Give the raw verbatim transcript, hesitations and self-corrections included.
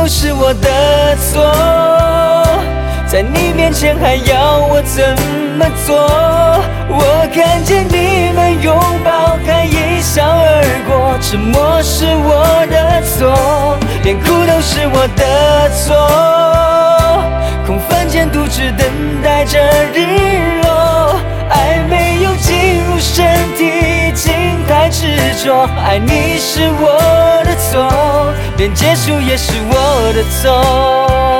是我的错，在你面前还要我怎么做？我看见你们拥抱还一笑而过，沉默是我的错，连哭都是我的错，空房间独自等待着日落，爱没有进入身体，竟太执着，爱你是我的错，连结束也是我的错。